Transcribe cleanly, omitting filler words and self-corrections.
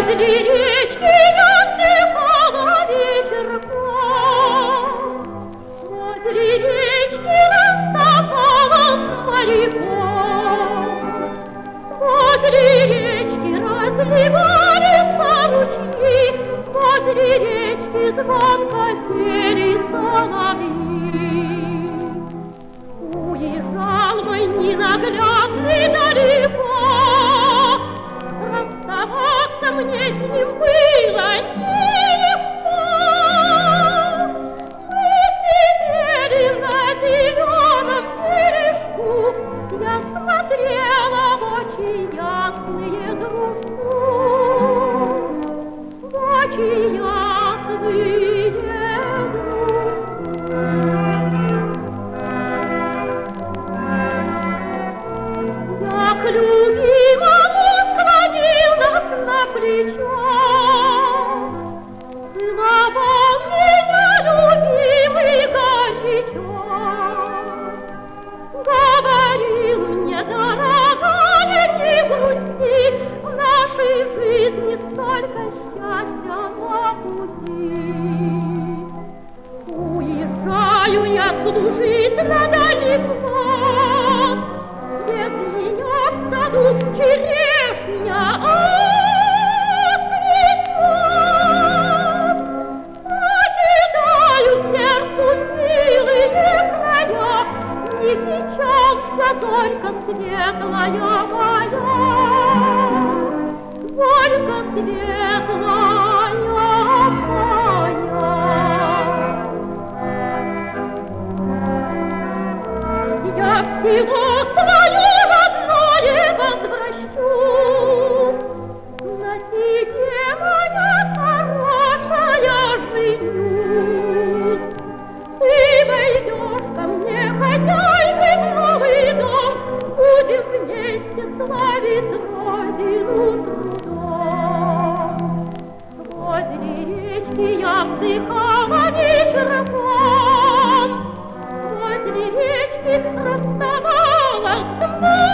Возле речки я отдыхала вечерком, возле речки расставалась с моряком. Возле речки разливались ручьи, возле речки звонко пели соловьи. Уезжал мой ненаглядный далеко, расставаться мне с ним было нелегко. Мы сидели на зеленом бережку, я смотрела в очи ясные грусту, в очи ясные грусту. Я к любимому склонилась на плечо, целовал меня любимый горячо. Говорил мне, дорогая, не грусти, в нашей жизни столько счастья на пути. Уезжаю я служить надалеко, без меня в саду черешня отцветет. Покидаю сердцу милые края, не печалься только светлая моя, только светлая моя. Я всего свое родное возвращу, на тебе, моя хорошая, женюсь. Ты войдешь ко мне, хозяйкой, в новый дом, будем вместе славить родину трудом. Возле речки я вздыхала вечерком, возле речки расставалась с